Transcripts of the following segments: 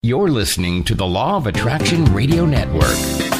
You're listening to the Law of Attraction Radio Network.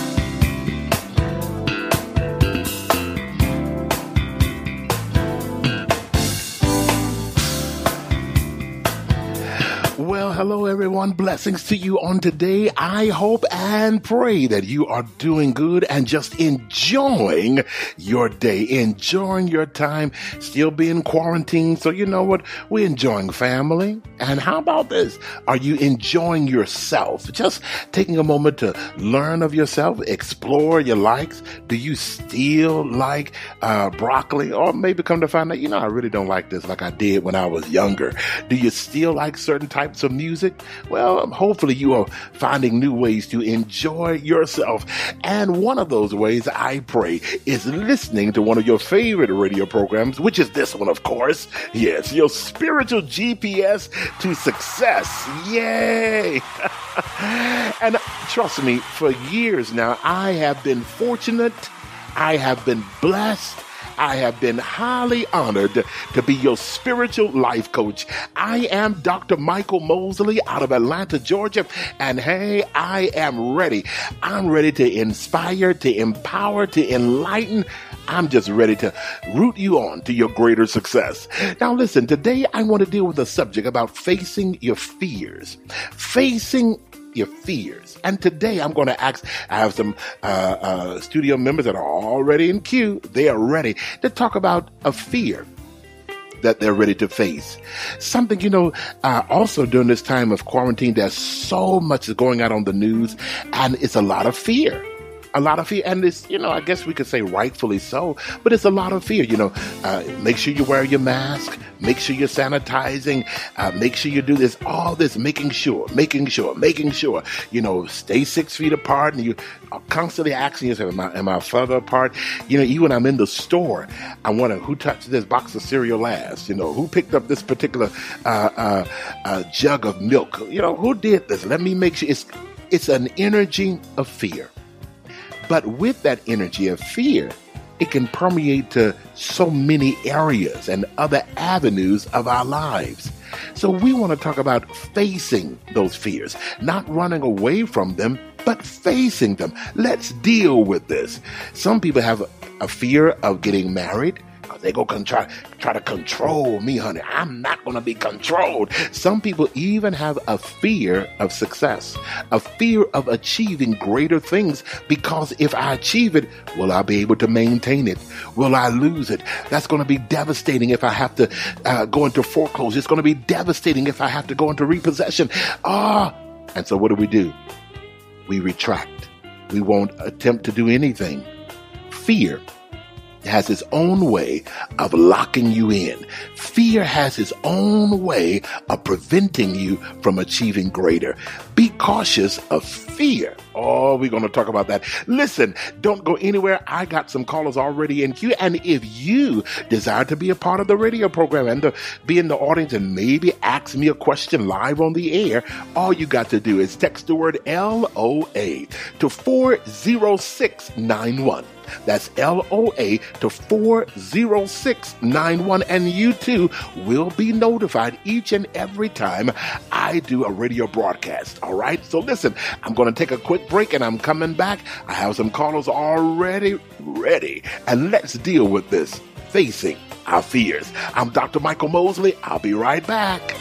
Well, hello everyone. Blessings to you on today. I hope and pray that you are doing good and just enjoying your day, enjoying your time, still being quarantined. So you know what? We're enjoying family. And how about this? Are you enjoying yourself? Just taking a moment to learn of yourself, explore your likes. Do you still like broccoli? Or maybe come to find out, I really don't like this like I did when I was younger. Do you still like certain types of music? Well, hopefully you are finding new ways to enjoy yourself. And one of those ways, I pray, is listening to one of your favorite radio programs, which is this one, of course. Yes, your spiritual GPS to success. Yay! And trust me, for years now, I have been fortunate. I have been blessed. I have been highly honored to be your spiritual life coach. I am Dr. Michael Mosley out of Atlanta, Georgia. And hey, I am ready. I'm ready to inspire, to empower, to enlighten. I'm just ready to root you on to your greater success. Now listen, today I want to deal with a subject about facing your fears. Facing your fears. And today I'm going to I have some studio members that are already in queue. They are ready to talk about a fear that they're ready to face. Something, also during this time of quarantine, there's so much going out on the news, and it's a lot of fear. A lot of fear, and it's, I guess we could say rightfully so, but it's a lot of fear. Make sure you wear your mask, make sure you're sanitizing, make sure you do this, all this, making sure, stay 6 feet apart, and you are constantly asking yourself, am I further apart? Even when I'm in the store, I wonder who touched this box of cereal last, who picked up this particular jug of milk, who did this? Let me make sure. It's an energy of fear. But with that energy of fear, it can permeate to so many areas and other avenues of our lives. So we want to talk about facing those fears, not running away from them, but facing them. Let's deal with this. Some people have a fear of getting married. They go try to control me, honey. I'm not going to be controlled. Some people even have a fear of success, a fear of achieving greater things, because if I achieve it, will I be able to maintain it? Will I lose it? That's going to be devastating if I have to go into foreclosure. It's going to be devastating if I have to go into repossession. And so what do? We retract. We won't attempt to do anything. Fear has its own way of locking you in. Fear has its own way of preventing you from achieving greater. Be cautious of fear. Oh, we're going to talk about that. Listen, don't go anywhere. I got some callers already in queue. And if you desire to be a part of the radio program and to be in the audience and maybe ask me a question live on the air, all you got to do is text the word LOA to 40691. That's LOA to 40691, and you too will be notified each and every time I do a radio broadcast. All right. So listen, I'm going to take a quick break and I'm coming back. I have some callers already ready, and let's deal with this, facing our fears. I'm Dr. Michael Mosley. I'll be right back.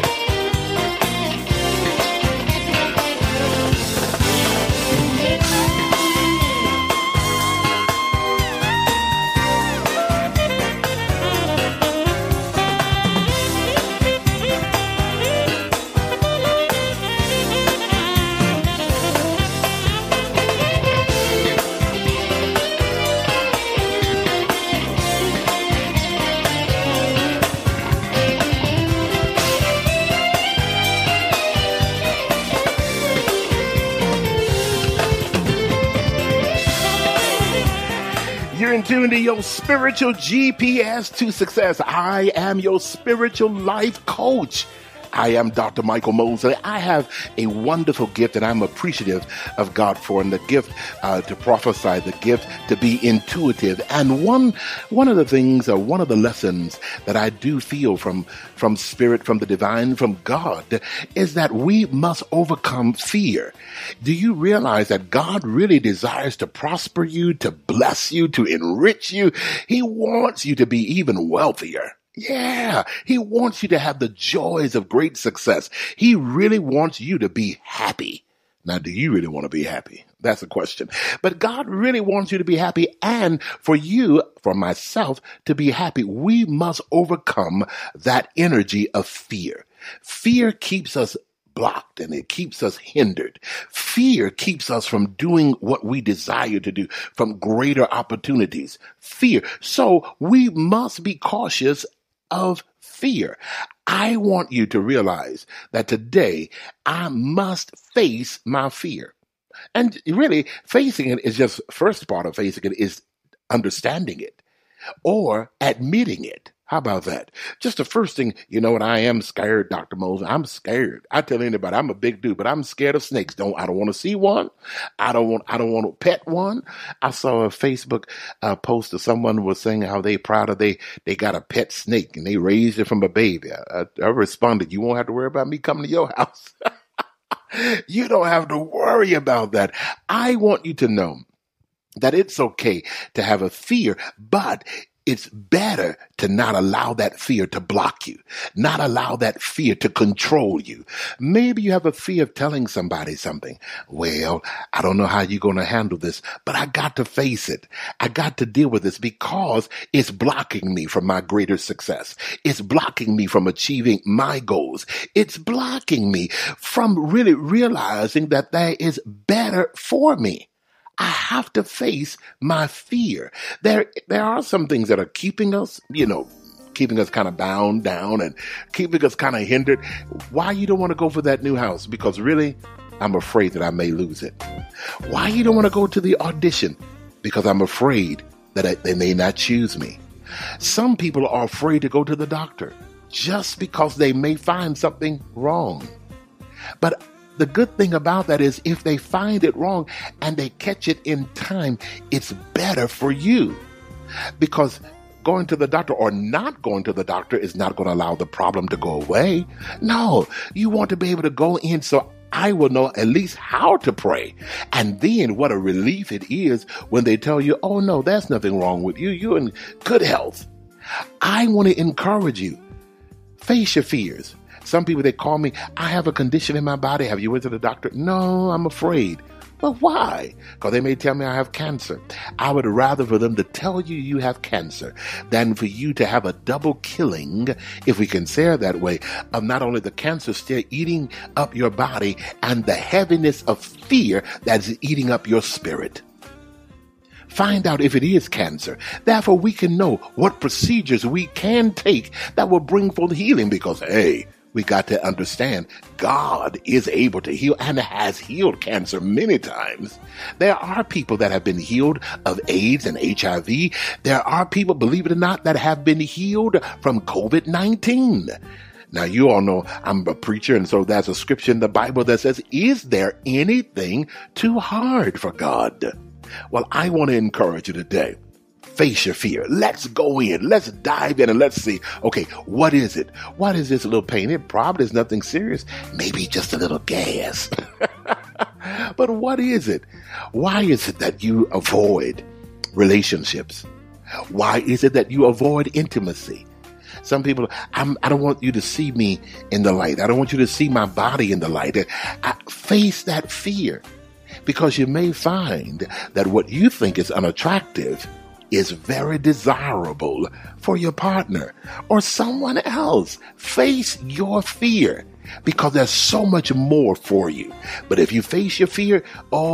Tuned to your spiritual GPS to success. I am your spiritual life coach, I am Dr. Michael Mosley. I have a wonderful gift and I'm appreciative of God for, and the gift to prophesy, the gift to be intuitive. And one of the things, or one of the lessons that I do feel from Spirit, from the divine, from God, is that we must overcome fear. Do you realize that God really desires to prosper you, to bless you, to enrich you? He wants you to be even wealthier. Yeah, he wants you to have the joys of great success. He really wants you to be happy. Now, do you really want to be happy? That's the question. But God really wants you to be happy, and for you, for myself, to be happy, we must overcome that energy of fear. Fear keeps us blocked and it keeps us hindered. Fear keeps us from doing what we desire to do, from greater opportunities. Fear. So we must be cautious of fear. I want you to realize that today I must face my fear. And really, facing it is just, first part of facing it is understanding it or admitting it. How about that? Just the first thing, you know what? I am scared, Dr. Moses. I'm scared. I tell anybody, I'm a big dude, but I'm scared of snakes. I don't want to see one. I don't want to pet one. I saw a Facebook post of someone was saying how they proud of they got a pet snake and they raised it from a baby. I responded, you won't have to worry about me coming to your house. You don't have to worry about that. I want you to know that it's okay to have a fear, but it's better to not allow that fear to block you, not allow that fear to control you. Maybe you have a fear of telling somebody something. Well, I don't know how you're going to handle this, but I got to face it. I got to deal with this because it's blocking me from my greater success. It's blocking me from achieving my goals. It's blocking me from really realizing that there is better for me. I have to face my fear. There are some things that are keeping us, keeping us kind of bound down and keeping us kind of hindered. Why you don't want to go for that new house? Because really, I'm afraid that I may lose it. Why you don't want to go to the audition? Because I'm afraid that they may not choose me. Some people are afraid to go to the doctor just because they may find something wrong. But the good thing about that is if they find it wrong and they catch it in time, it's better for you. Because going to the doctor or not going to the doctor is not going to allow the problem to go away. No, you want to be able to go in so I will know at least how to pray. And then what a relief it is when they tell you, oh no, there's nothing wrong with you. You're in good health. I want to encourage you. Face your fears. Some people, they call me, I have a condition in my body. Have you went to the doctor? No, I'm afraid. Well, why? Because they may tell me I have cancer. I would rather for them to tell you you have cancer than for you to have a double killing, if we can say it that way, of not only the cancer still eating up your body and the heaviness of fear that is eating up your spirit. Find out if it is cancer. Therefore, we can know what procedures we can take that will bring forth healing because, hey, we got to understand God is able to heal and has healed cancer many times. There are people that have been healed of AIDS and HIV. There are people, believe it or not, that have been healed from COVID-19. Now, you all know I'm a preacher, and so there's a scripture in the Bible that says, is there anything too hard for God? Well, I want to encourage you today. Face your fear. Let's go in. Let's dive in and let's see, okay, what is it? What is this little pain? It probably is nothing serious. Maybe just a little gas. But what is it? Why is it that you avoid relationships? Why is it that you avoid intimacy? Some people, I don't want you to see me in the light. I don't want you to see my body in the light. Face that fear because you may find that what you think is unattractive is very desirable for your partner or someone else. Face your fear because there's so much more for you. But if you face your fear,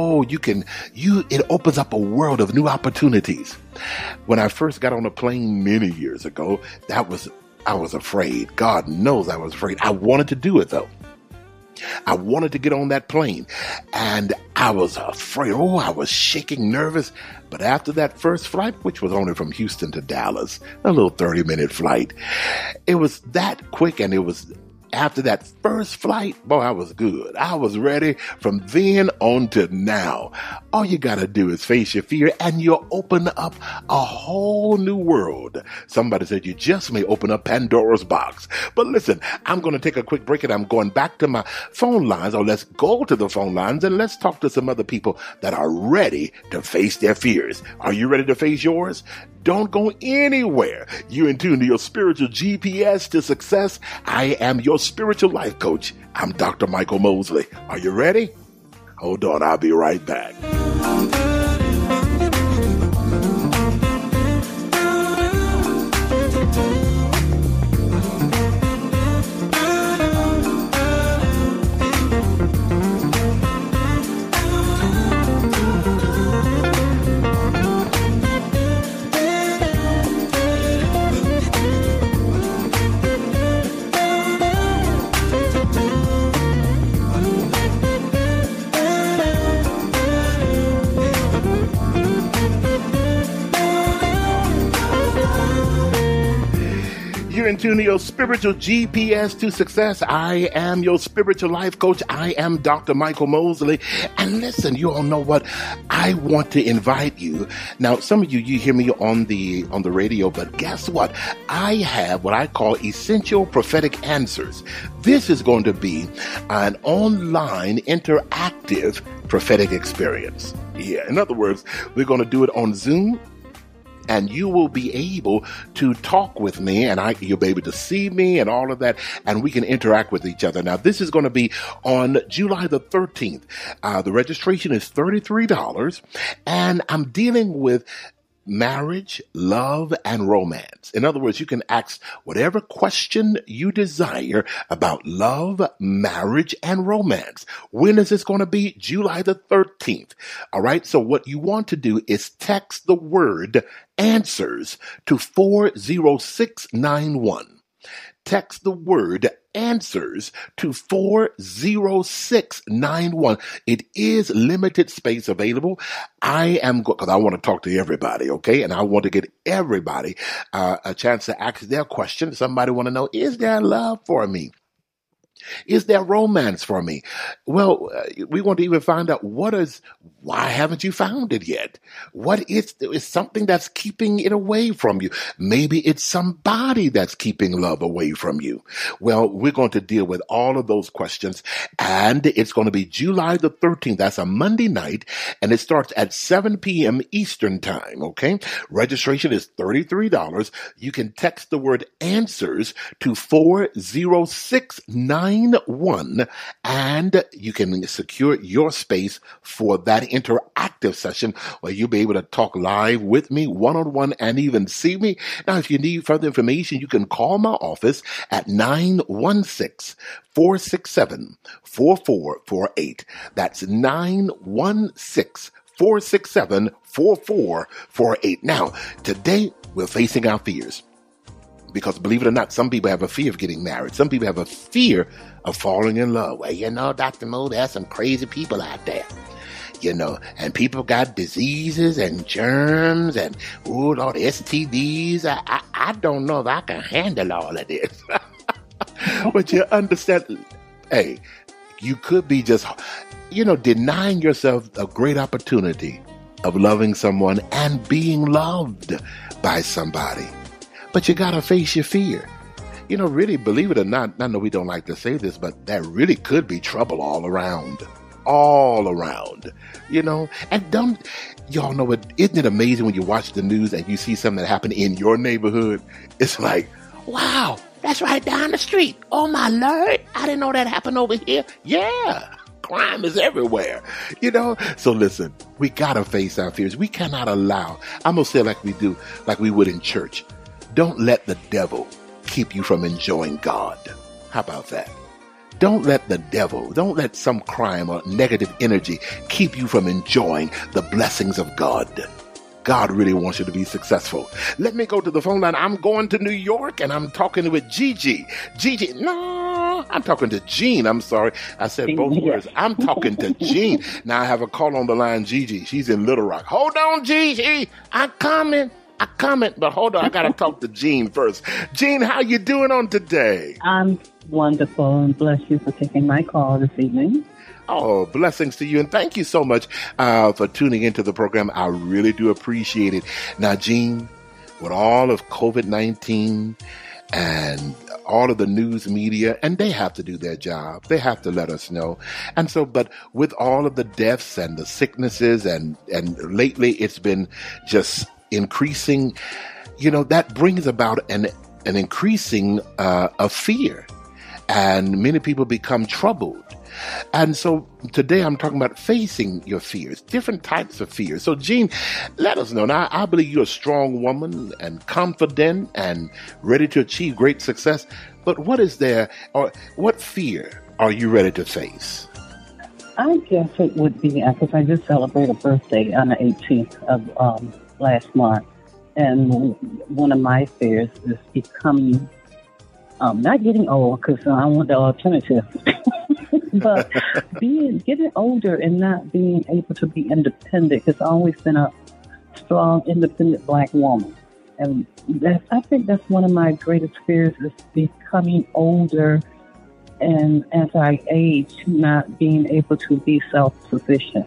it opens up a world of new opportunities. When I first got on a plane many years ago, I was afraid. God knows I was afraid. I wanted to do it though. I wanted to get on that plane and I was afraid. Oh, I was shaking, nervous. But after that first flight, which was only from Houston to Dallas, a little 30-minute flight, it was that quick and it was After that first flight, boy, I was good. I was ready from then on to now. All you got to do is face your fear and you'll open up a whole new world. Somebody said you just may open up Pandora's box. But listen, I'm going to take a quick break and I'm going back to my phone lines, or let's go to the phone lines and let's talk to some other people that are ready to face their fears. Are you ready to face yours? Don't go anywhere. You're in tune to your spiritual GPS to success. I am your spiritual life coach. I'm Dr. Michael Mosley. Are you ready? Hold on, I'll be right back. In tune to your spiritual GPS to success. I am your spiritual life coach. I am Dr. Michael Mosley. And listen, you all know what? I want to invite you. Now, some of you hear me on the radio, but guess what? I have what I call essential prophetic answers. This is going to be an online interactive prophetic experience. Yeah. In other words, we're going to do it on Zoom. And you will be able to talk with me, and you'll be able to see me and all of that, and we can interact with each other. Now, this is going to be on July the 13th. The registration is $33, and I'm dealing with marriage, love, and romance. In other words, you can ask whatever question you desire about love, marriage, and romance. When is this going to be? July the 13th. All right. So what you want to do is text the word answers to 40691. Text the word answers to 40691. It is limited space available. Because I want to talk to everybody, okay? And I want to get everybody a chance to ask their question. Somebody want to know, is there love for me? Is there romance for me? Well, we want to even find out why haven't you found it yet? What is something that's keeping it away from you? Maybe it's somebody that's keeping love away from you. Well, we're going to deal with all of those questions, and it's going to be July the 13th. That's a Monday night, and it starts at 7 p.m. Eastern time, okay? Registration is $33. You can text the word answers to 40691, and you can secure your space for that interactive session where you'll be able to talk live with me, one-on-one, and even see me. Now, if you need further information, you can call my office at 916-467-4448. That's 916-467-4448. Now, today we're facing our fears. Because believe it or not, some people have a fear of getting married. Some people have a fear of falling in love. Well, Dr. Mo, there's some crazy people out there. And people got diseases and germs and, oh, Lord, STDs. I don't know if I can handle all of this. But you understand, hey, you could be just, denying yourself a great opportunity of loving someone and being loved by somebody. But you got to face your fear. Really, believe it or not, I know we don't like to say this, but there really could be trouble all around. And y'all know what, isn't it amazing when you watch the news and you see something that happened in your neighborhood? It's like, wow, that's right down the street. Oh my Lord, I didn't know that happened over here. Yeah. Crime is everywhere, So listen, we got to face our fears. We cannot allow, I'm going to say like we would in church. Don't let the devil keep you from enjoying God. How about that? Don't let some crime or negative energy keep you from enjoying the blessings of God. God really wants you to be successful. Let me go to the phone line. I'm going to New York and I'm talking with Gigi. No, I'm talking to Jean. I'm sorry. I said both words. I'm talking to Jean. Now I have a call on the line, Gigi. She's in Little Rock. Hold on, Gigi. I'm coming. a comment, but hold on, I got to talk to Jean first. Jean, how you doing on today? I'm wonderful, and bless you for taking my call this evening. Oh, blessings to you, and thank you so much for tuning into the program. I really do appreciate it. Now, Jean, with all of COVID-19 and all of the news media, and they have to do their job. They have to let us know. And so, but with all of the deaths and the sicknesses, and lately it's been just increasing, that brings about an increasing of fear. And many people become troubled. And so today I'm talking about facing your fears, different types of fears. So Jean, let us know. Now, I believe you're a strong woman and confident and ready to achieve great success. But what is there, or what fear are you ready to face? I guess it would be, because I just celebrated a birthday on the 18th of last month. And one of my fears is becoming, not getting old, because I want the alternative. But getting older and not being able to be independent, because I've always been a strong, independent Black woman. And I think that's one of my greatest fears, is becoming older and as I age, not being able to be self-sufficient.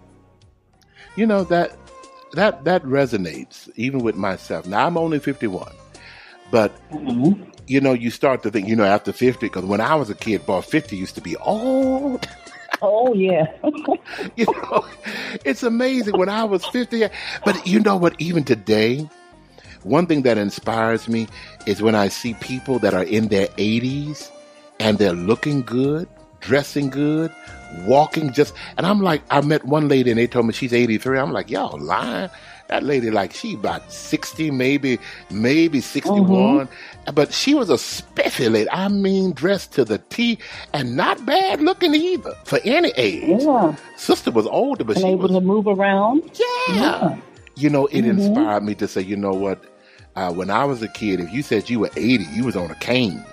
That resonates even with myself. Now, I'm only 51, but you start to think, after 50, because when I was a kid, 50 used to be old. Oh, yeah. It's amazing when I was 50. But you know what? Even today, one thing that inspires me is when I see people that are in their 80s and they're looking good, dressing good, walking and I'm like, I met one lady and they told me she's 83. I'm like, y'all lying. That lady, she about 60, maybe 61. But she was a spiffy lady. I mean, dressed to the T, and not bad looking either for any age. Yeah. Sister was older, but she able was to move around. Yeah. It inspired me to say, you know what? When I was a kid, if you said you were 80, you was on a cane.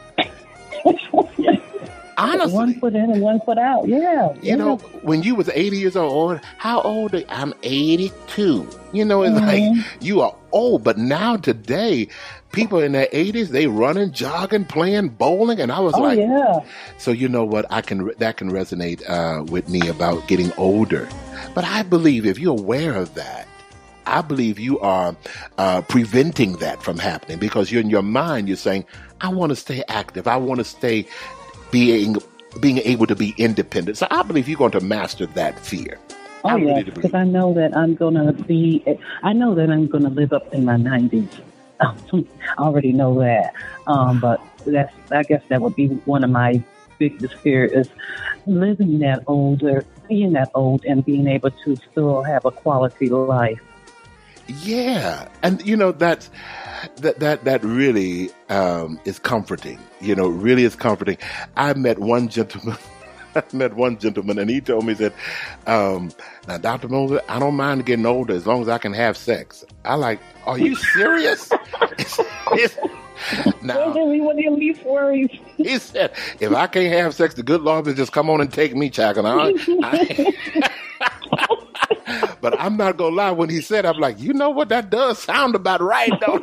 Honestly. One foot in and one foot out, yeah. When you was 80 years old, how old are you? I'm 82. It's like, you are old. But now today, people in their 80s, they running, jogging, playing bowling. And I was yeah. So you know what? that can resonate with me about getting older. But I believe if you're aware of that, I believe you are preventing that from happening, because you're in your mind, you're saying, I want to stay active. I want to stay being able to be independent. So I believe you're going to master that fear. Oh, yeah, because I know that I'm going to live up in my 90s. I already know that. But I guess that would be one of my biggest fears, is living that older, being that old, and being able to still have a quality life. Yeah. And, that really is comforting. Really is comforting. I met one gentleman, and he told me that, now, Dr. Mosley, I don't mind getting older as long as I can have sex. I like, are you serious? Now, what are your least worries? He said, if I can't have sex, the good Lord will just come on and take me, child. But I'm not going to lie, when he said, I'm like, you know what? That does sound about right, though.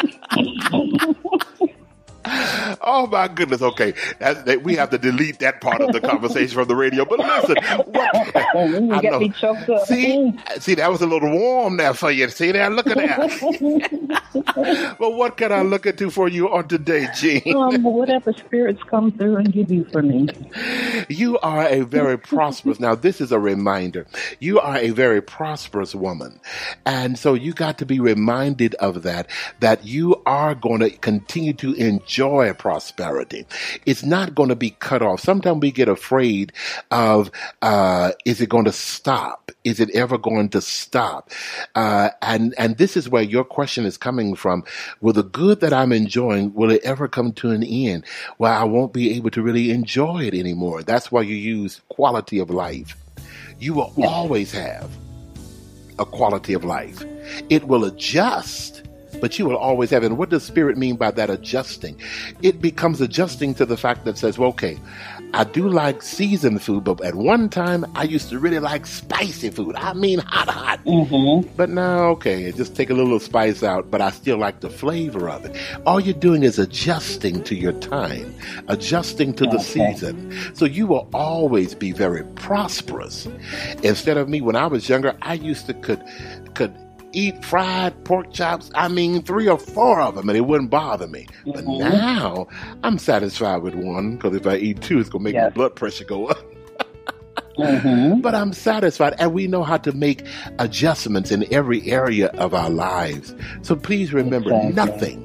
Oh, my goodness. Okay. We have to delete that part of the conversation from the radio. But listen. You get me choked up. See, that was a little warm there for you. See there? Look at that. Well, what can I look into for you on today, Jean? Whatever spirits come through and give you for me. You are a very prosperous, now this is a reminder, you are a very prosperous woman. And so you got to be reminded of that you are going to continue to enjoy prosperity. It's not going to be cut off. Sometimes we get afraid of, is it going to stop? Is it ever going to stop? And this is where your question is coming from. Will the good that I'm enjoying, will it ever come to an end where I won't be able to really enjoy it anymore? That's why you use quality of life. You will always have a quality of life. It will adjust, but you will always have it. And what does Spirit mean by that adjusting? It becomes adjusting to the fact that says, well, okay, I do like seasoned food, but at one time I used to really like spicy food. I mean, hot. Mm-hmm. But now, okay, just take a little spice out, but I still like the flavor of it. All you're doing is adjusting to your time, adjusting to the season. So you will always be very prosperous. Instead of me, when I was younger, I used to could eat fried pork chops, 3 or 4 of them, and it wouldn't bother me. But now, I'm satisfied with one, because if I eat 2, it's going to make my blood pressure go up. But I'm satisfied, and we know how to make adjustments in every area of our lives. So please remember, nothing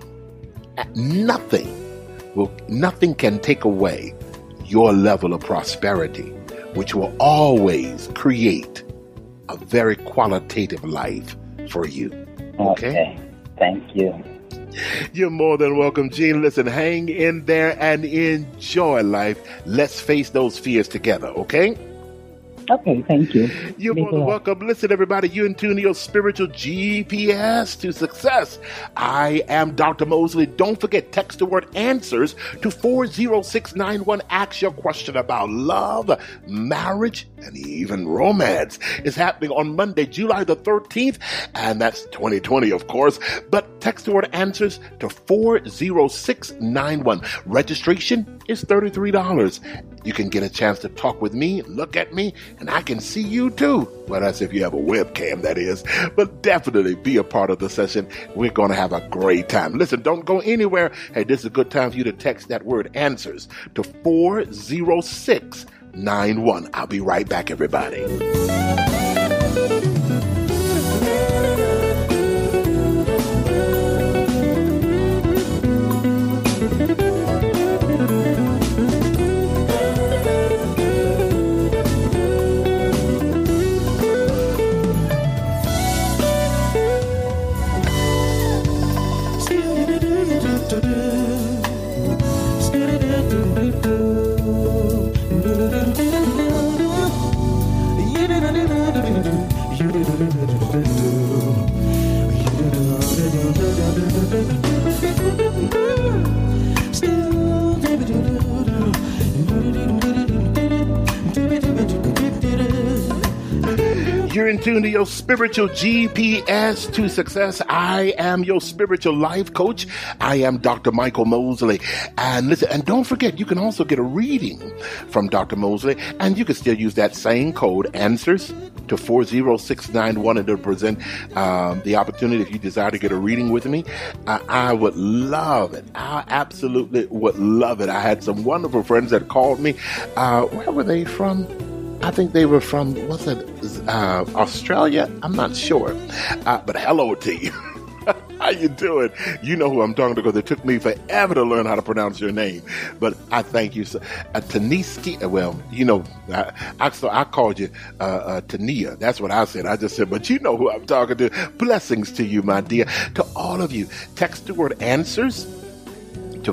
can take away your level of prosperity, which will always create a very qualitative life for you. Okay? Thank you. You're more than welcome, Gene. Listen, hang in there and enjoy life. Let's face those fears together, okay? Okay, thank you. You're more than welcome. Listen, everybody, you're in tune to your spiritual GPS to success. I am Dr. Mosley. Don't forget, text the word answers to 40691. Ask your question about love, marriage, and even romance. It's happening on Monday, July the 13th, and that's 2020, of course. But text the word answers to 40691. Registration is $33. You can get a chance to talk with me, look at me, and I can see you too. Well, that's if you have a webcam, that is. But definitely be a part of the session. We're going to have a great time. Listen, don't go anywhere. Hey, this is a good time for you to text that word answers to 40691. I'll be right back, everybody. You're in tune to your spiritual GPS to success. I am your spiritual life coach. I am Dr. Michael Mosley. And listen, and don't forget, you can also get a reading from Dr. Mosley, and you can still use that same code, answers, to 40691, and it'll present the opportunity if you desire to get a reading with me. I would love it. I absolutely would love it. I had some wonderful friends that called me. Where were they from? I think they were from, Australia? I'm not sure. But hello to you. How you doing? You know who I'm talking to, because it took me forever to learn how to pronounce your name. But I thank you. Taniski, well, you know, I called you Tania. That's what I said. I just said, but you know who I'm talking to. Blessings to you, my dear. To all of you, text the word answers to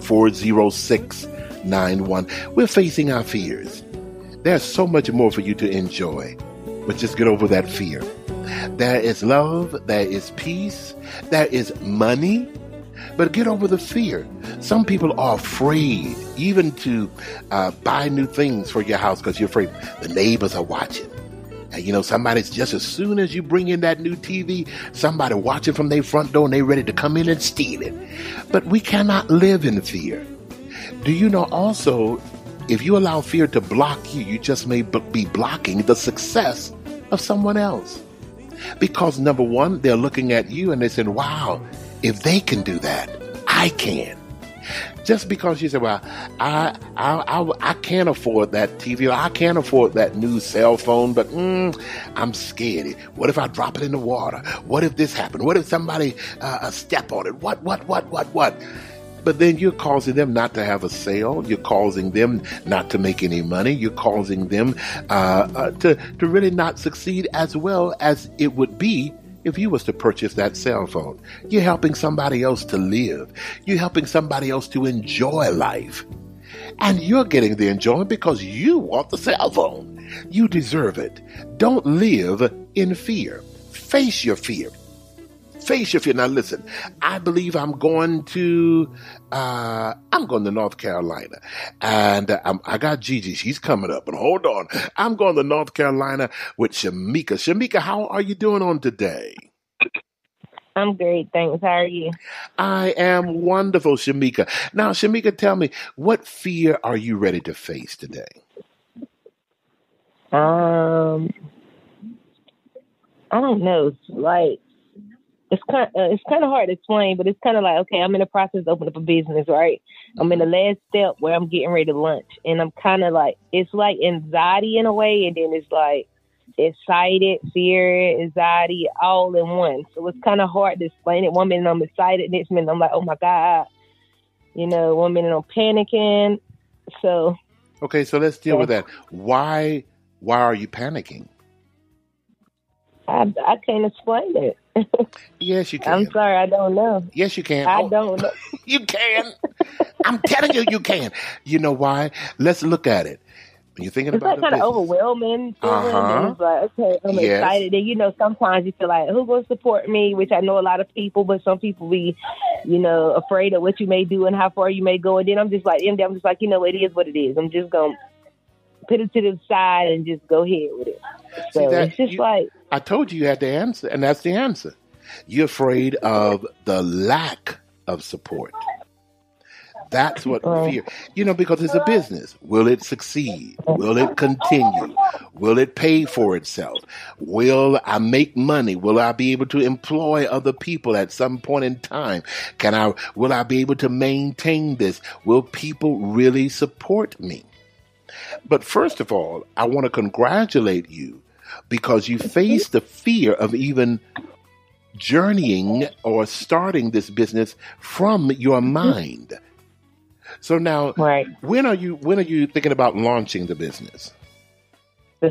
40691. We're facing our fears. There's so much more for you to enjoy, but just get over that fear. There is love, there is peace, there is money, but get over the fear. Some people are afraid even to buy new things for your house because you're afraid the neighbors are watching. And you know, somebody's just as soon as you bring in that new TV, somebody watching from their front door and they're ready to come in and steal it. But we cannot live in fear. Do you know also, if you allow fear to block you, you just may be blocking the success of someone else. Because number one, they're looking at you and they're saying, wow, if they can do that, I can. Just because you say, well, I can't afford that TV, or I can't afford that new cell phone, but I'm scared. What if I drop it in the water? What if this happened? What if somebody step on it? What? But then you're causing them not to have a sale. You're causing them not to make any money. You're causing them to really not succeed as well as it would be if you was to purchase that cell phone. You're helping somebody else to live. You're helping somebody else to enjoy life. And you're getting the enjoyment because you want the cell phone. You deserve it. Don't live in fear. Face your fear. Face your fear. Now listen, I believe I'm going to North Carolina, and I got Gigi. She's coming up, and hold on, I'm going to North Carolina with Shamika. Shamika, how are you doing on today? I'm great, thanks. How are you? I am wonderful, Shamika. Now, Shamika, tell me, what fear are you ready to face today? I don't know. It's kind of hard to explain, but it's kind of like, okay, I'm in the process of opening up a business, right? I'm in the last step where I'm getting ready to launch, and I'm kind of like, it's like anxiety in a way, and then it's like excited, fear, anxiety, all in one. So it's kind of hard to explain it. One minute I'm excited, next minute I'm like, oh my God, 1 minute I'm panicking. So okay, so let's deal with that. Why are you panicking? I can't explain it. Yes, you can. I'm sorry, I don't know. Yes, you can. I don't know. You can. I'm telling you, you can. You know why? Let's look at it. When you're thinking about it's like kind of overwhelming feeling. And it's like, okay, I'm excited. And sometimes you feel like, who's going to support me? Which I know a lot of people, but some people be, afraid of what you may do and how far you may go. And then I'm just like, it is what it is. I'm just going to put it to the side and just go ahead with it. So it's just I told you had the answer, and that's the answer. You're afraid of the lack of support. That's what fear, because it's a business. Will it succeed? Will it continue? Will it pay for itself? Will I make money? Will I be able to employ other people at some point in time? Will I be able to maintain this? Will people really support me? But first of all, I want to congratulate you because you faced the fear of even journeying or starting this business from your mind. So now, right. When are you thinking about launching the business? The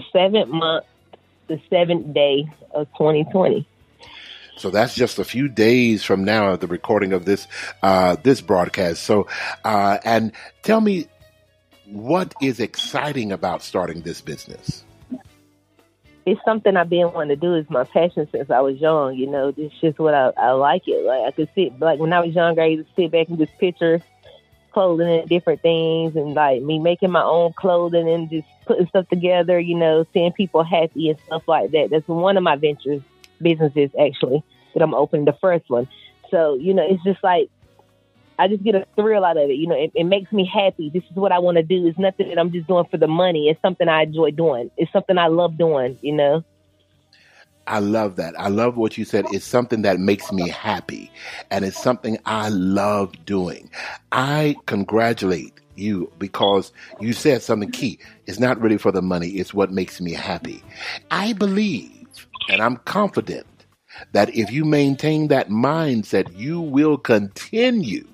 7th day of 2020. So that's just a few days from now, the recording of this broadcast. So, and tell me, what is exciting about starting this business? It's something I've been wanting to do. It's my passion since I was young. It's just what I like it. Like I could sit, like when I was younger, I used to sit back and just picture clothing and different things, and like me making my own clothing and just putting stuff together. Seeing people happy and stuff like that. That's one of my businesses actually that I'm opening, the first one. So it's just like, I just get a thrill out of it. It makes me happy. This is what I want to do. It's nothing that I'm just doing for the money. It's something I enjoy doing. It's something I love doing, I love that. I love what you said. It's something that makes me happy, and it's something I love doing. I congratulate you because you said something key. It's not really for the money. It's what makes me happy. I believe, and I'm confident, that if you maintain that mindset, you will continue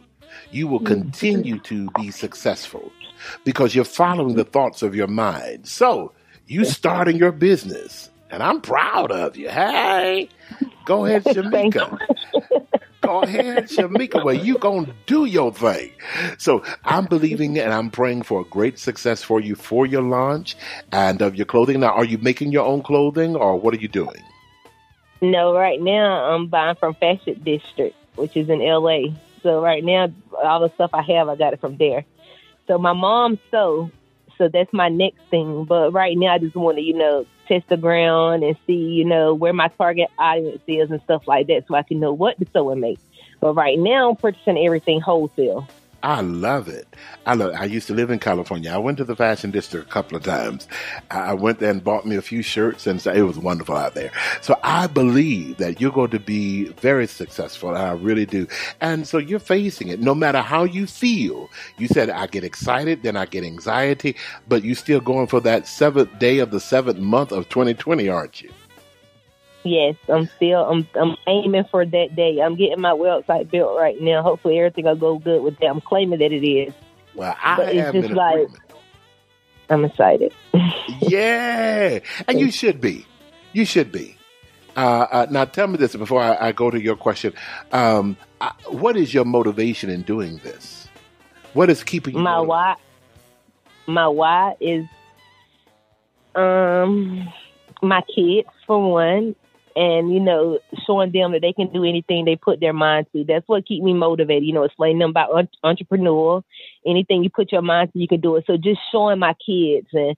to be successful because you're following the thoughts of your mind. So you starting your business, and I'm proud of you. Hey, go ahead, Shamika. Go ahead, Shamika. Well, you going to do your thing. So I'm believing and I'm praying for a great success for you for your launch and of your clothing. Now, are you making your own clothing or what are you doing? No, right now I'm buying from Fashion District, which is in LA. So right now, all the stuff I have, I got it from there. So my mom so that's my next thing. But right now, I just want to, test the ground and see, where my target audience is and stuff like that, so I can know what to sew and make. But right now, I'm purchasing everything wholesale. I love it. I used to live in California. I went to the Fashion District a couple of times. I went there and bought me a few shirts, and so it was wonderful out there. So I believe that you're going to be very successful, and I really do. And so you're facing it. No matter how you feel, you said, I get excited, then I get anxiety, but you're still going for that 7th day of the 7th month of 2020, aren't you? Yes, I'm aiming for that day. I'm getting my website built right now. Hopefully everything will go good with that. I'm claiming that it is. Well, I am in agreement. I'm excited. Yeah, and you should be. You should be. Now, tell me this before I go to your question. What is your motivation in doing this? What is keeping you motivated? My why is my kids, for one. and, you know, showing them that they can do anything they put their mind to. That's what keeps me motivated, you know, explaining them about entrepreneur. Anything you put your mind to, you can do it. So just showing my kids and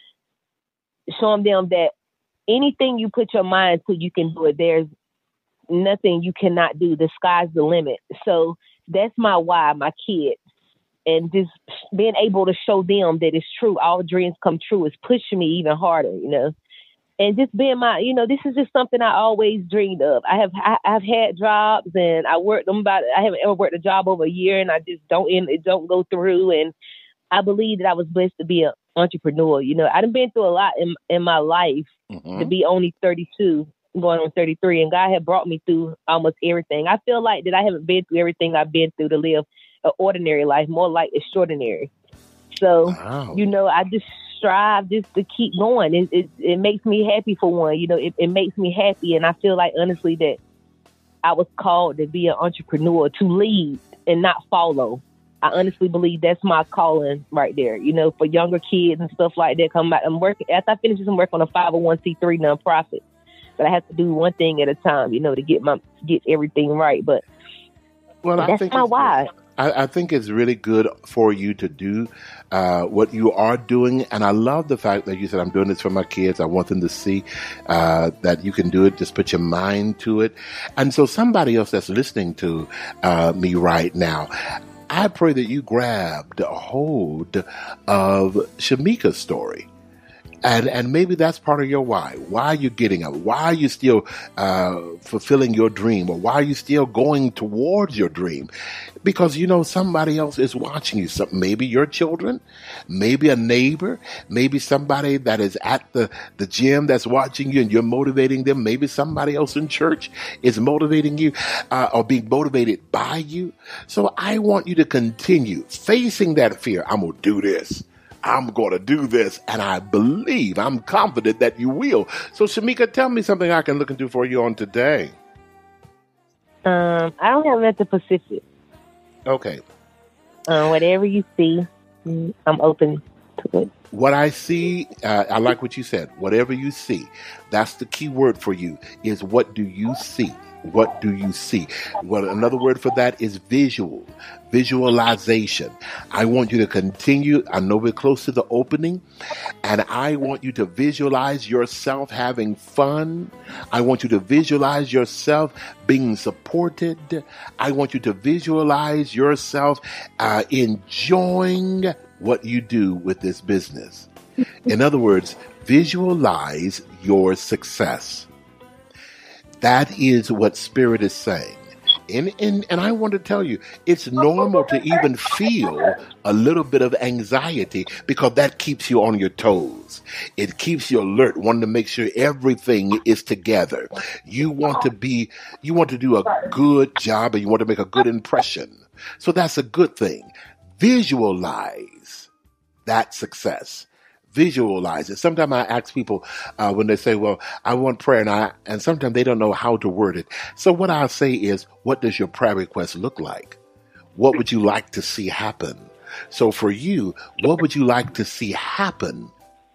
showing them that anything you put your mind to, you can do it. There's nothing you cannot do. The sky's the limit. So that's my why, my kids. And just being able to show them that it's true, all dreams come true, is pushing me even harder, you know. And just being you know, this is just something I always dreamed of. I've had jobs, and I worked them I haven't ever worked a job over a year, and I just it don't go through. And I believe that I was blessed to be an entrepreneur. You know, I've been through a lot in my life to be only 32, going on 33, and God had brought me through almost everything. I feel like that I haven't been through everything I've been through to live an ordinary life, more like extraordinary. So, wow. You know, I just strive just to keep going. It makes me happy, for one. You know, it makes me happy. And I feel like, honestly, that I was called to be an entrepreneur, to lead and not follow. I honestly believe that's my calling right there. You know, for younger kids and stuff like that, come out. I'm working, after I finish this, I'm working on a 501c3 nonprofit. But I have to do one thing at a time, you know, to get everything right. But that's my why. I think it's really good for you to do what you are doing. And I love the fact that you said, I'm doing this for my kids. I want them to see that you can do it. Just put your mind to it. And so somebody else that's listening to me right now, I pray that you grabbed a hold of Shamika's story. And maybe that's part of your why. Why are you getting up? Why are you still fulfilling your dream? Or why are you still going towards your dream? Because, you know, somebody else is watching you. Maybe your children, maybe a neighbor, maybe somebody that is at the gym that's watching you and you're motivating them. Maybe somebody else in church is motivating you or being motivated by you. So I want you to continue facing that fear. I'm going to do this. I'm going to do this, and I'm confident that you will. So, Shamika, tell me something I can look into for you on today. I don't have nothing specific. Okay. Whatever you see, I'm open to it. What I see, I like what you said. Whatever you see, that's the key word for you, is what do you see? What do you see? Well, another word for that is visualization. I want you to continue. I know we're close to the opening, and I want you to visualize yourself having fun. I want you to visualize yourself being supported. I want you to visualize yourself enjoying what you do with this business. In other words, visualize your success. That is what Spirit is saying. And I want to tell you, it's normal to even feel a little bit of anxiety, because that keeps you on your toes. It keeps you alert, wanting to make sure everything is together. You want to do a good job, and you want to make a good impression. So that's a good thing. Visualize that success. Visualize it. Sometimes I ask people when they say, well, I want prayer, and sometimes they don't know how to word it. So what I'll say is, what does your prayer request look like? What would you like to see happen? So for you, what would you like to see happen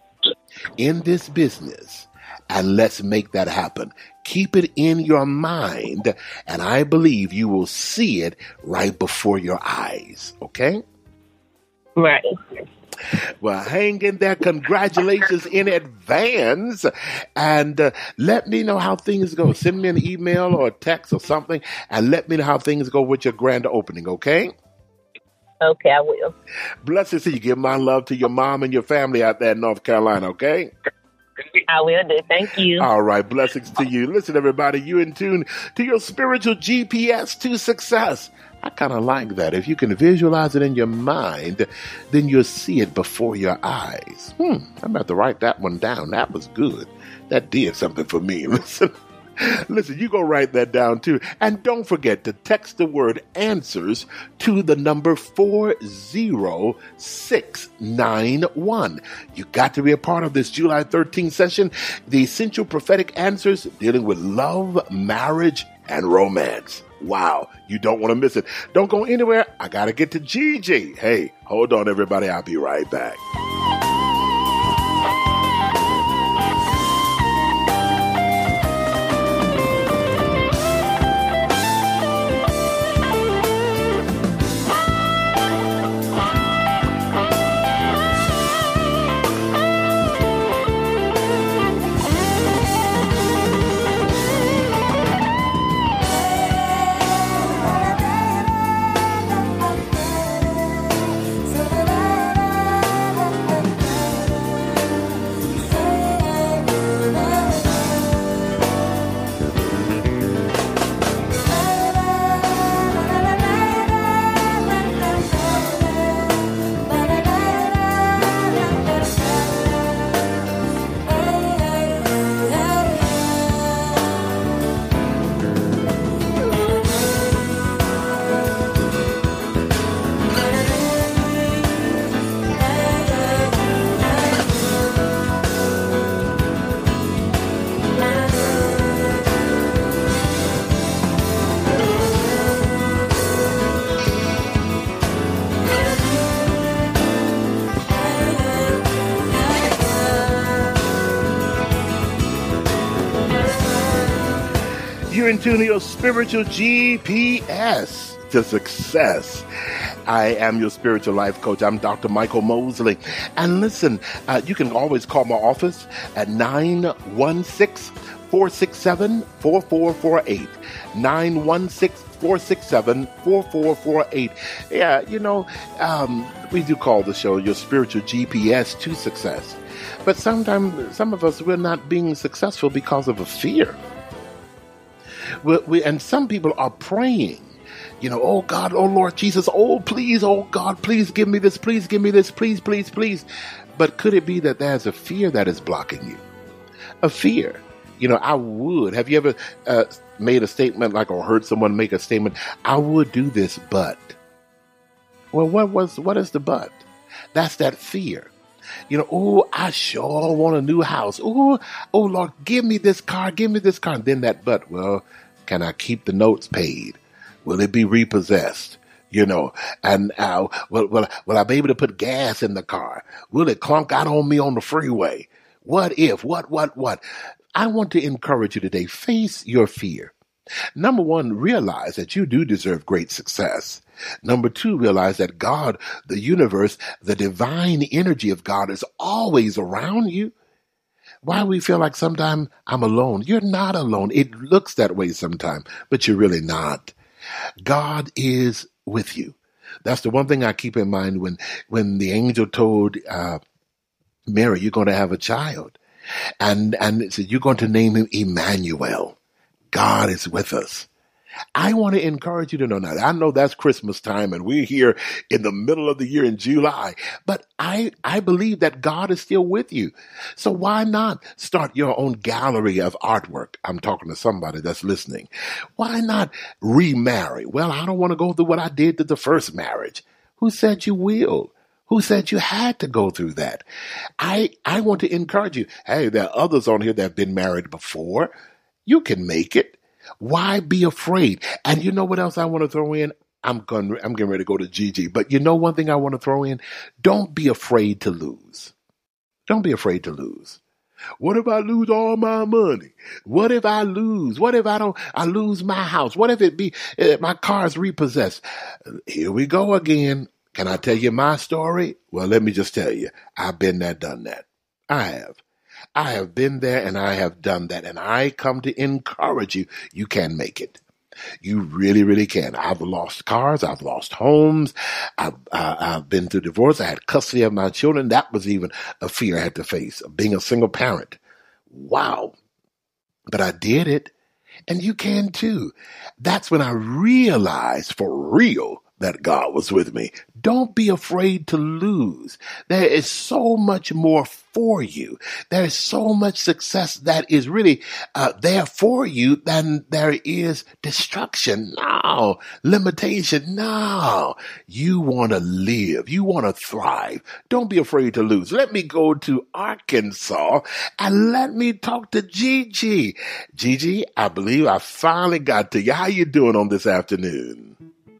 in this business? And let's make that happen. Keep it in your mind, and I believe you will see it right before your eyes. Okay? Right. Well, hang in there. Congratulations in advance. And let me know how things go. Send me an email or a text or something, and let me know how things go with your grand opening, okay? Okay, I will. Blessings to you. Give my love to your mom and your family out there in North Carolina, okay? I will do. Thank you. All right. Blessings to you. Listen, everybody, you in tune to your spiritual GPS to success. I kind of like that. If you can visualize it in your mind, then you'll see it before your eyes. I'm about to write that one down. That was good. That did something for me. Listen, you go write that down too. And don't forget to text the word answers to the number 40691. You got to be a part of this July 13th session. The Essential Prophetic Answers dealing with love, marriage, and romance. Wow, you don't want to miss it. Don't go anywhere. I got to get to Gigi. Hey, hold on, everybody. I'll be right back. You're in tune to your spiritual GPS to success. I am your spiritual life coach. I'm Dr. Michael Mosley. And listen, you can always call my office at 916-467-4448. 916-467-4448. Yeah, we do call the show your spiritual GPS to success. But sometimes, some of us, we're not being successful because of a fear. And some people are praying, oh God, oh Lord Jesus, oh please, oh God, please give me this, please give me this, please, please, please. But could it be that there's a fear that is blocking you? A fear. Have you ever made a statement or heard someone make a statement, I would do this, but. Well, what is the but? That's that fear. I sure want a new house. Oh Lord, give me this car, give me this car. And then that but, well, can I keep the notes paid? Will it be repossessed? And will I be able to put gas in the car? Will it clunk out on me on the freeway? What if? What? I want to encourage you today. Face your fear. Number one, realize that you do deserve great success. Number two, realize that God, the universe, the divine energy of God is always around you. Why we feel like sometimes I'm alone? You're not alone. It looks that way sometimes, but you're really not. God is with you. That's the one thing I keep in mind when the angel told Mary, you're going to have a child. And it said, you're going to name him Emmanuel. God is with us. I want to encourage you to know that. I know that's Christmas time and we're here in the middle of the year in July, but I believe that God is still with you. So why not start your own gallery of artwork? I'm talking to somebody that's listening. Why not remarry? Well, I don't want to go through what I did to the first marriage. Who said you will? Who said you had to go through that? I want to encourage you. Hey, there are others on here that have been married before. You can make it. Why be afraid? And you know what else I want to throw in? I'm getting ready to go to Gigi. But one thing I want to throw in? Don't be afraid to lose. Don't be afraid to lose. What if I lose all my money? What if I lose? What if I lose my house? What if it be my car's repossessed? Here we go again. Can I tell you my story? Well, let me just tell you. I've been there, done that. I have. I have been there and I have done that. And I come to encourage you. You can make it. You really, really can. I've lost cars. I've lost homes. I've been through divorce. I had custody of my children. That was even a fear I had to face, being a single parent. Wow. But I did it. And you can too. That's when I realized for real that God was with me. Don't be afraid to lose. There is so much more for you. There is so much success that is really there for you than there is destruction. No. Limitation. No. You want to live. You want to thrive. Don't be afraid to lose. Let me go to Arkansas and let me talk to Gigi. Gigi, I believe I finally got to you. How you doing on this afternoon?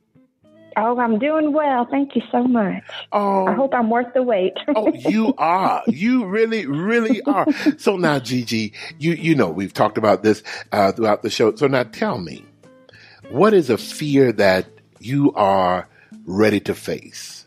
Oh, I'm doing well. Thank you so much. Oh, I hope I'm worth the wait. Oh, you are. You really, really are. So now, Gigi, you know, we've talked about this throughout the show. So now tell me, what is a fear that you are ready to face?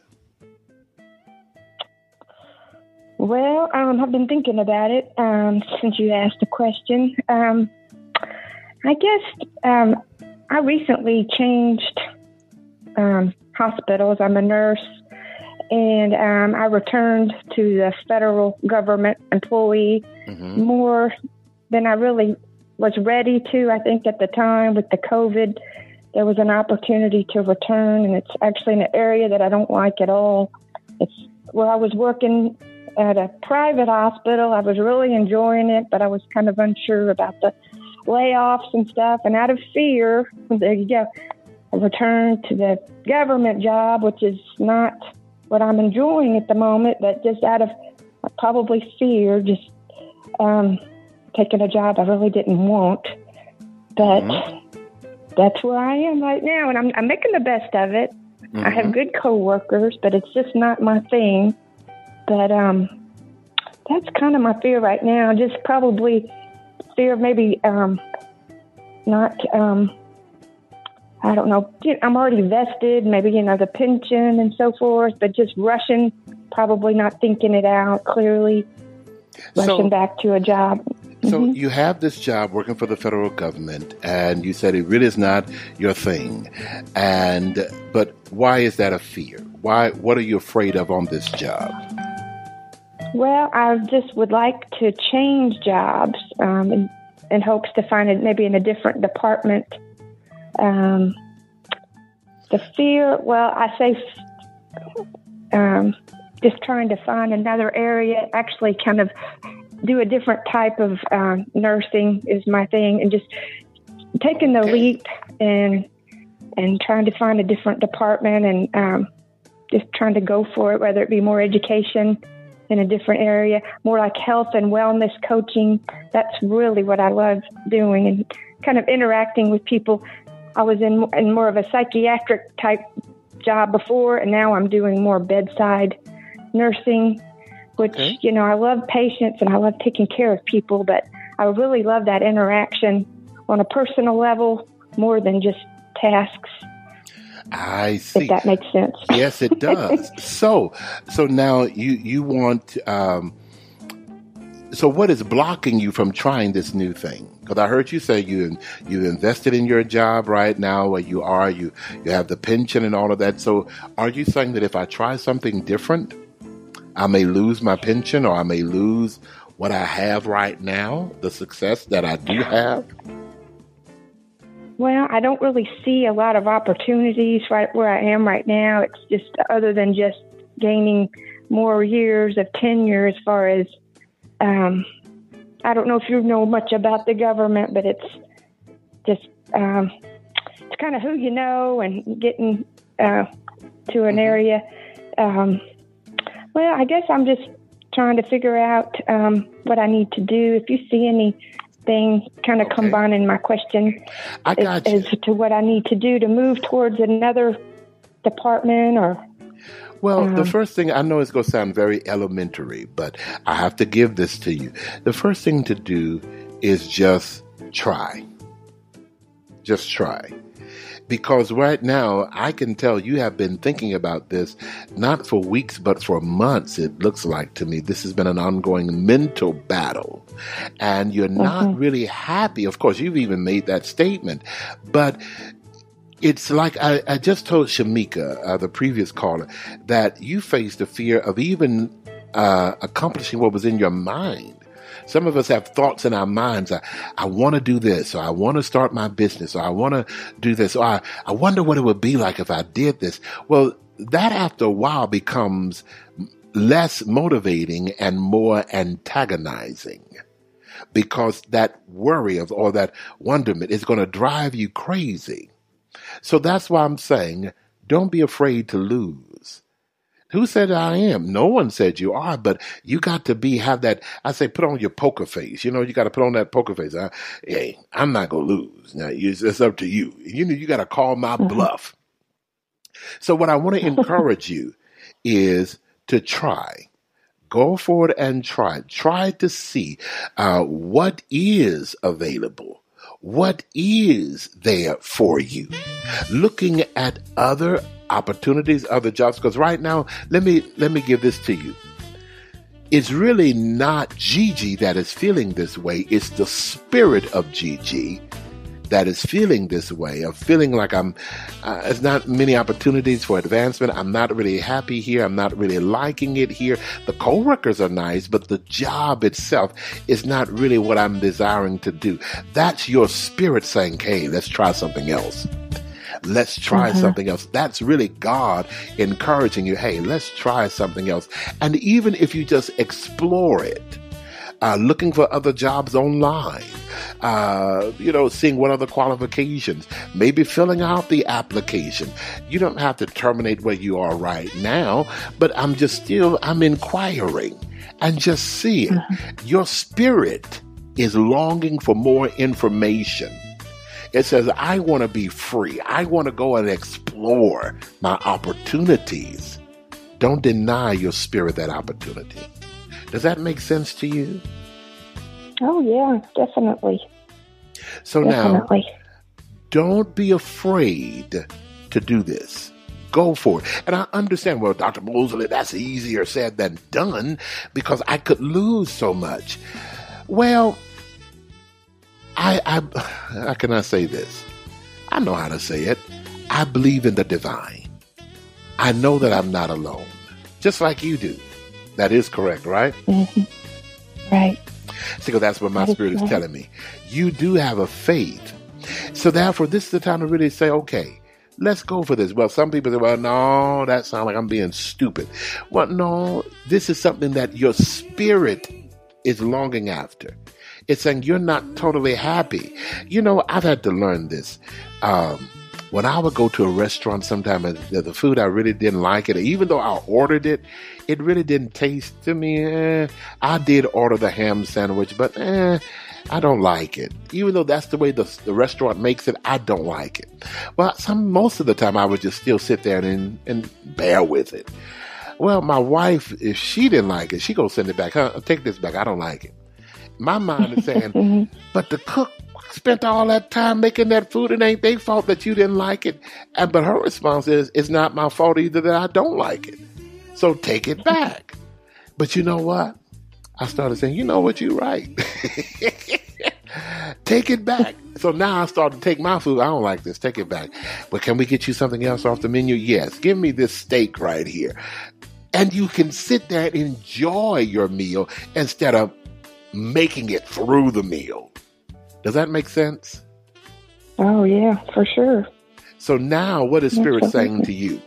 Well, I've been thinking about it since you asked the question. I guess I recently changed hospitals. I'm a nurse, and I returned to the federal government employee more than I really was ready to. I think at the time with the COVID, there was an opportunity to return, and it's actually in an area that I don't like at all. It's where I was working at a private hospital. I was really enjoying it, but I was kind of unsure about the layoffs and stuff, and out of fear, there you go, I returned to the government job, which is not what I'm enjoying at the moment, but just out of probably fear, just taking a job I really didn't want. But that's where I am right now, and I'm making the best of it. I have good coworkers, but it's just not my thing. But that's kind of my fear right now, just probably fear of maybe not, I don't know, I'm already vested, maybe, the pension and so forth, but just rushing, probably not thinking it out clearly, rushing back to a job. So you have this job working for the federal government, and you said it really is not your thing. But why is that a fear? What are you afraid of on this job? Well, I just would like to change jobs in hopes to find it maybe in a different department. The fear, well, I say just trying to find another area, actually kind of do a different type of nursing is my thing, and just taking the leap and trying to find a different department and just trying to go for it, whether it be more education in a different area, more like health and wellness coaching. That's really what I love doing, and kind of interacting with people. I was in more of a psychiatric type job before, and now I'm doing more bedside nursing, which, I love patients and I love taking care of people, but I really love that interaction on a personal level more than just tasks. I see. If that makes sense. Yes, it does. So now you want, so what is blocking you from trying this new thing? Because I heard you say you invested in your job right now where you are, you have the pension and all of that. So are you saying that if I try something different, I may lose my pension, or I may lose what I have right now, the success that I do have? Well, I don't really see a lot of opportunities right where I am right now. It's just other than just gaining more years of tenure as far as, I don't know if you know much about the government, but it's just, it's kind of who you know and getting to an area. Well, I guess I'm just trying to figure out what I need to do. If you see anything kind of combining my question as to what I need to do to move towards another department or... Well, the first thing, I know it's going to sound very elementary, but I have to give this to you. The first thing to do is just try. Just try. Because right now, I can tell you have been thinking about this, not for weeks, but for months, it looks like to me. This has been an ongoing mental battle. And you're not really happy. Of course, you've even made that statement. But it's like I just told Shamika, the previous caller, that you face the fear of even accomplishing what was in your mind. Some of us have thoughts in our minds. I want to do this, or I want to start my business, or I want to do this, or I wonder what it would be like if I did this. Well, that after a while becomes less motivating and more antagonizing, because that worry or that wonderment is going to drive you crazy. So that's why I'm saying, don't be afraid to lose. Who said I am? No one said you are, but you got to have that, I say, put on your poker face. You got to put on that poker face. Hey, I'm not going to lose. Now, it's up to you. You got to call my bluff. So what I want to encourage you is to try. Go forward and try. Try to see what is available. What is there for you? Looking at other opportunities, other jobs, because right now, let me give this to you. It's really not Gigi that is feeling this way. It's the spirit of Gigi that is feeling this way, of feeling like it's not many opportunities for advancement. I'm not really happy here. I'm not really liking it here. The coworkers are nice, but the job itself is not really what I'm desiring to do. That's your spirit saying, hey, let's try something else. Let's try something else. That's really God encouraging you. Hey, let's try something else. And even if you just explore it, looking for other jobs online, seeing what other qualifications, maybe filling out the application. You don't have to terminate where you are right now, but I'm inquiring and just seeing. Your spirit is longing for more information. It says, I want to be free. I want to go and explore my opportunities. Don't deny your spirit that opportunity. Does that make sense to you? Oh, yeah, definitely. So Definitely. now, don't be afraid to do this. Go for it. And I understand, well, Dr. Mosley, that's easier said than done because I could lose so much. Well, how can I say this? I know how to say it. I believe in the divine. I know that I'm not alone, just like you do. That is correct, right? Mm-hmm. Right. So that's what my spirit is telling me. You do have a faith. So therefore, this is the time to really say, okay, let's go for this. Well, some people say, well, no, that sounds like I'm being stupid. Well, no, this is something that your spirit is longing after. It's saying you're not totally happy. You know, I've had to learn this. When I would go to a restaurant sometime, the food, I really didn't like it. Even though I ordered it, it really didn't taste to me. I did order the ham sandwich, but I don't like it. Even though that's the way the restaurant makes it, I don't like it. Well, most of the time I would just still sit there and bear with it. Well, my wife, if she didn't like it, she go send it back. Take this back. I don't like it. My mind is saying, but the cook spent all that time making that food. It ain't their fault that you didn't like it. But her response is, it's not my fault either that I don't like it. So take it back. But you know what? I started saying, you know what, you're right. Take it back. So now I started to take my food. I don't like this. Take it back. But can we get you something else off the menu? Yes. Give me this steak right here. And you can sit there and enjoy your meal instead of making it through the meal. Does that make sense? Oh, yeah, for sure. So now what is Spirit saying to you?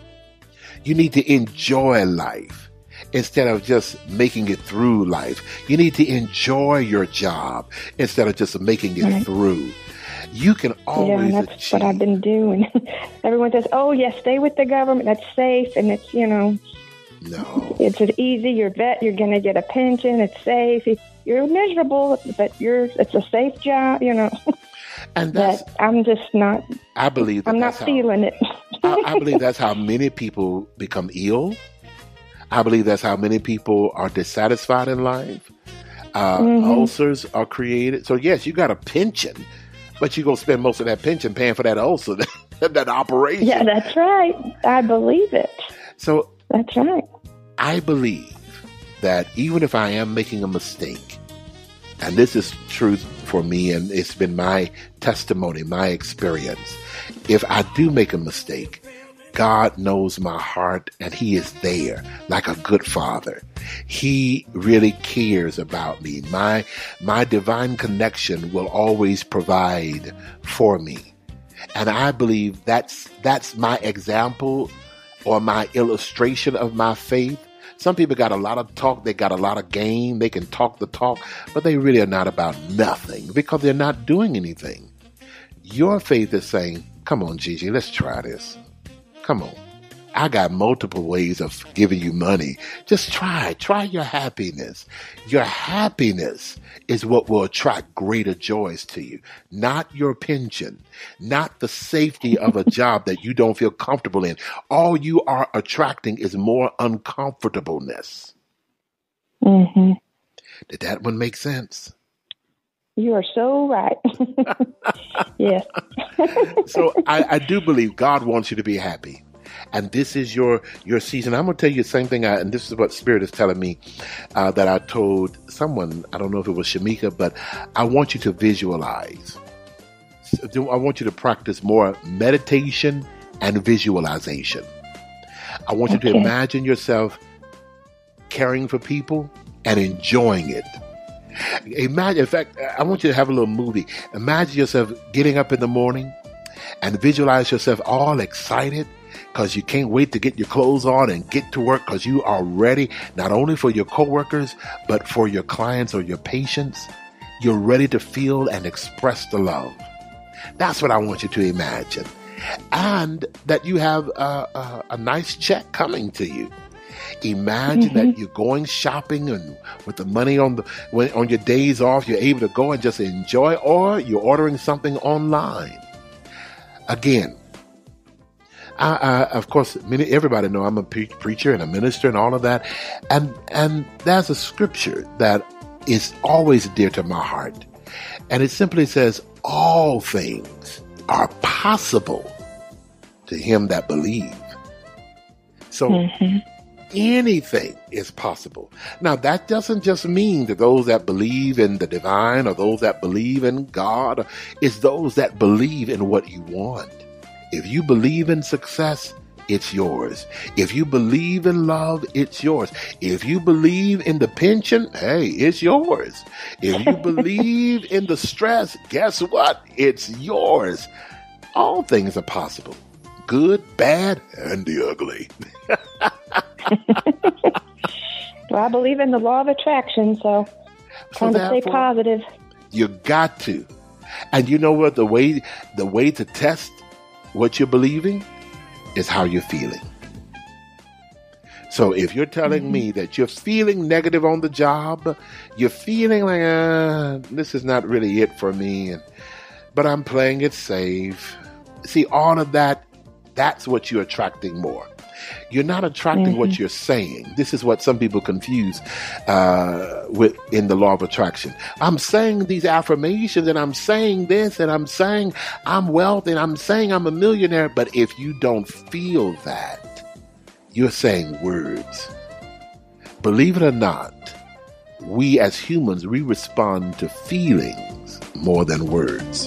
You need to enjoy life instead of just making it through life. You need to enjoy your job instead of just making it through. You can always that's achieve. what I've been doing. Everyone says, oh, yeah, stay with the government. That's safe. And it's, No. It's easy. You're going to get a pension. It's safe. You're miserable, but it's a safe job, And that's, I'm just not. I believe that I'm not feeling it. I believe that's how many people become ill. I believe that's how many people are dissatisfied in life. Ulcers are created. So yes, you got a pension, but you're going to spend most of that pension paying for that ulcer, that operation. Yeah, that's right. I believe it. So that's right. I believe that even if I am making a mistake, and this is truth for me, and it's been my testimony, my experience, if I do make a mistake, God knows my heart and He is there like a good father. He really cares about me. My divine connection will always provide for me. And I believe that's my example or my illustration of my faith. Some people got a lot of talk, they got a lot of game, they can talk the talk, but they really are not about nothing because they're not doing anything. Your faith is saying, come on, Gigi, let's try this. Come on. I got multiple ways of giving you money. Just try your happiness. Your happiness is what will attract greater joys to you, not your pension, not the safety of a job that you don't feel comfortable in. All you are attracting is more uncomfortableness. Mm-hmm. Did that one make sense? You are so right. Yes. So I do believe God wants you to be happy. And this is your season. I'm going to tell you the same thing, and this is what Spirit is telling me that I told someone. I don't know if it was Shamika, but I want you to visualize. I want you to practice more meditation and visualization. I want you to imagine yourself caring for people and enjoying it. Imagine, in fact, I want you to have a little movie. Imagine yourself getting up in the morning and visualize yourself all excited because you can't wait to get your clothes on and get to work because you are ready, not only for your coworkers, but for your clients or your patients. You're ready to feel and express the love. That's what I want you to imagine. And that you have a nice check coming to you. Imagine that you're going shopping and with the money on your days off, you're able to go and just enjoy, or you're ordering something online. Again, of course, everybody know I'm a preacher and a minister and all of that. And there's a scripture that is always dear to my heart. And it simply says, all things are possible to him that believe. So anything is possible. Now, that doesn't just mean that those that believe in the divine or those that believe in God. It's those that believe in what you want. If you believe in success, it's yours. If you believe in love, it's yours. If you believe in the pension, hey, it's yours. If you believe in the stress, guess what? It's yours. All things are possible. Good, bad, and the ugly. Well, I believe in the law of attraction, so trying to stay positive. You got to. And you know what? The way to test what you're believing is how you're feeling. So if you're telling me that you're feeling negative on the job, you're feeling like, this is not really it for me, but I'm playing it safe. See, all of that, that's what you're attracting more. You're not attracting what you're saying. This is what some people confuse with in the law of attraction. I'm saying these affirmations, and I'm saying this, and I'm saying I'm wealthy, and I'm saying I'm a millionaire. But if you don't feel that, you're saying words. Believe it or not, we as humans, we respond to feelings more than words.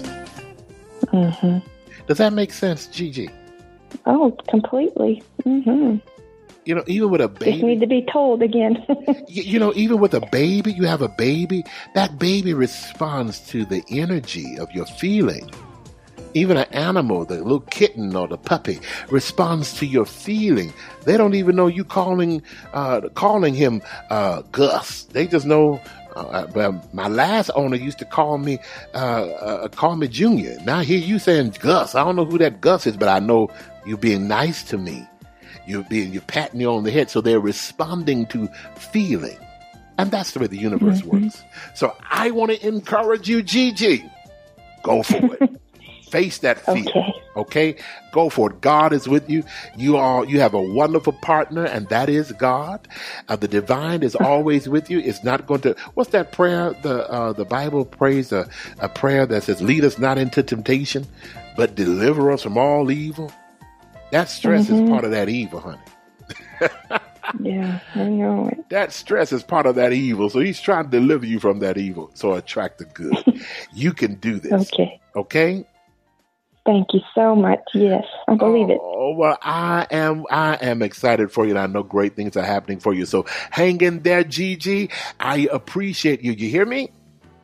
Does that make sense, Gigi? Oh, completely. You know, even with a baby. Just need to be told again. You know, even with a baby, you have a baby, that baby responds to the energy of your feeling. Even an animal, the little kitten or the puppy, responds to your feeling. They don't even know you calling him Gus. They just know. My last owner used to call me Junior. Now I hear you saying Gus. I don't know who that Gus is, but I know you being nice to me. You're patting me on the head. So they're responding to feeling. And that's the way the universe works. So I want to encourage you, Gigi. Go for it. Face that fear. Okay? Go for it. God is with you. You have a wonderful partner, and that is God. The divine is always with you. It's not going to. What's that prayer? The Bible prays a prayer that says, "Lead us not into temptation, but deliver us from all evil." That stress is part of that evil, honey. Yeah, I know it. That stress is part of that evil. So he's trying to deliver you from that evil. So attract the good. You can do this. Okay? Thank you so much. Yes, I believe it. Oh, well, I am excited for you, and I know great things are happening for you. So hang in there, Gigi. I appreciate you. You hear me?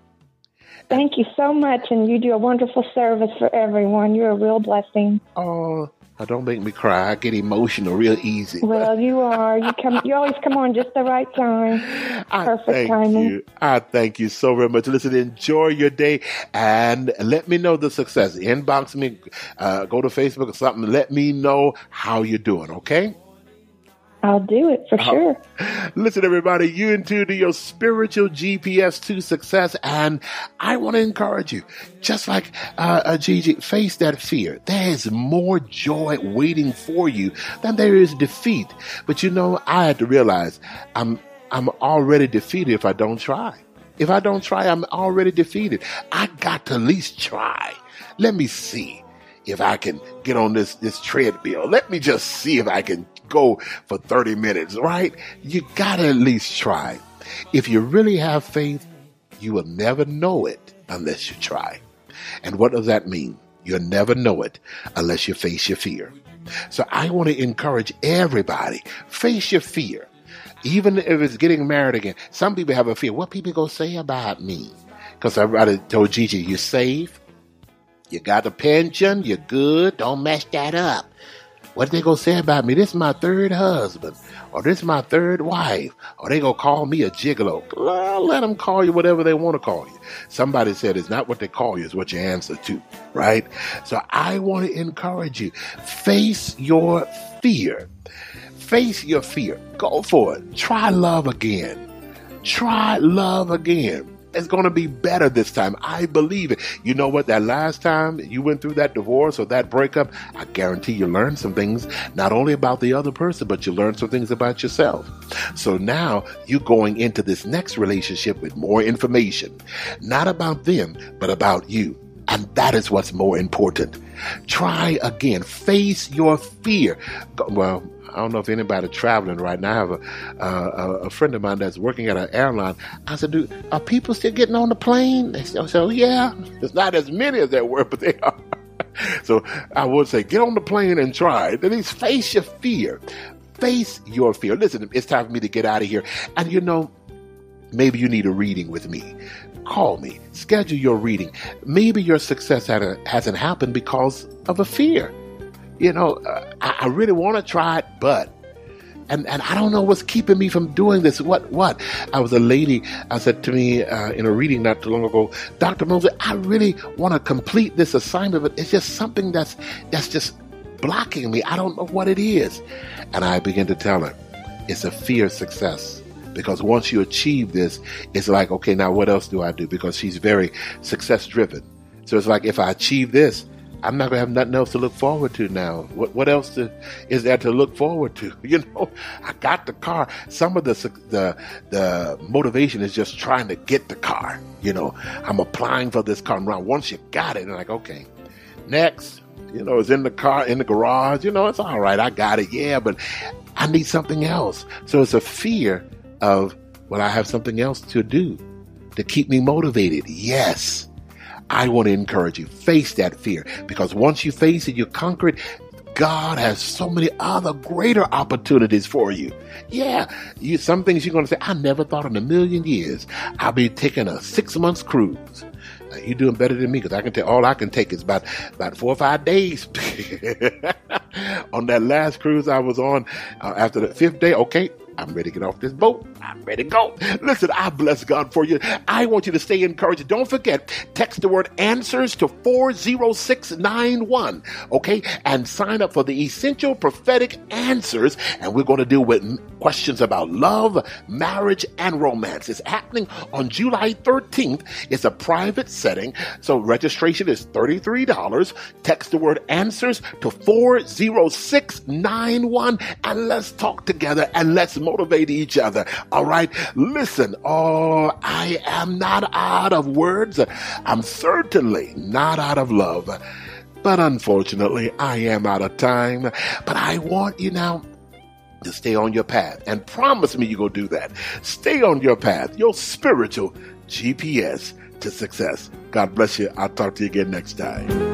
Thank you so much, and you do a wonderful service for everyone. You're a real blessing. Oh, don't make me cry. I get emotional real easy. Well, you are. You always come on just the right time. Perfect timing. I thank you so very much. Listen, enjoy your day, and let me know the success. Inbox me, go to Facebook or something. Let me know how you're doing, okay? I'll do it for sure. Listen, everybody, you in tune to your spiritual GPS to success, and I want to encourage you, just like Gigi, face that fear. There is more joy waiting for you than there is defeat. But you know, I had to realize I'm already defeated if I don't try. If I don't try, I'm already defeated. I got to at least try. Let me see if I can get on this treadmill. Let me just see if I can go for 30 minutes, right? You gotta at least try. If you really have faith, you will never know it unless you try. And what does that mean? You'll never know it unless you face your fear. So I want to encourage everybody, face your fear. Even if it's getting married again. Some people have a fear. What people gonna say about me? Because I already told Gigi, you're safe. You got a pension. You're good. Don't mess that up. What they gonna say about me? This is my third husband, or this is my third wife, or they gonna call me a gigolo. Well, let them call you whatever they want to call you. Somebody said it's not what they call you, it's what you answer to, right? So I want to encourage you. Face your fear. Face your fear. Go for it. Try love again. Try love again. it's going to be better this time. I believe it. You know what? That last time you went through that divorce or that breakup, I guarantee you learned some things, not only about the other person, but you learned some things about yourself. So now you're going into this next relationship with more information, not about them, but about you. And that is what's more important. Try again. Face your fear. Well, I don't know if anybody traveling right now. I have a friend of mine that's working at an airline. I said, dude, are people still getting on the plane? They said, yeah. There's not as many as there were, but they are. So I would say, get on the plane and try. At least face your fear. Face your fear. Listen, it's time for me to get out of here. And you know, maybe you need a reading with me. Call me. Schedule your reading. Maybe your success hasn't happened because of a fear. You know, I really want to try it, but, and I don't know what's keeping me from doing this. What? I was a lady, said to me in a reading not too long ago, Dr. Mosley, I really want to complete this assignment, but it's just something that's just blocking me. I don't know what it is. And I began to tell her, it's a fear of success. Because once you achieve this, it's like, okay, now what else do I do? Because she's very success driven. So it's like, if I achieve this, I'm not going to have nothing else to look forward to now. What else is there to look forward to? You know, I got the car. Some of the motivation is just trying to get the car. You know, I'm applying for this car. And once you got it, you're like, okay, next. You know, it's in the car, in the garage. You know, it's all right. I got it. Yeah, but I need something else. So it's a fear of, well, I have something else to do to keep me motivated. Yes, I want to encourage you. Face that fear, because once you face it, you conquer it. God has so many other greater opportunities for you. Yeah, some things you're going to say, I never thought in a million years I'll be taking a 6 months cruise. You're doing better than me, because I can tell all I can take is about 4 or 5 days. On that last cruise I was on, after the 5th day, okay, I'm ready to get off this boat. I'm ready to go. Listen, I bless God for you. I want you to stay encouraged. Don't forget, text the word answers to 40691, okay? And sign up for the Essential Prophetic Answers. And we're going to deal with questions about love, marriage, and romance. It's happening on July 13th. It's a private setting. So registration is $33. Text the word answers to 40691. And let's talk together and let's motivate each other. All right. Listen. Oh, I am not out of words. I'm certainly not out of love. But unfortunately, I am out of time. But I want you now to stay on your path, and promise me you're going to do that. Stay on your path, your spiritual GPS to success. God bless you. I'll talk to you again next time.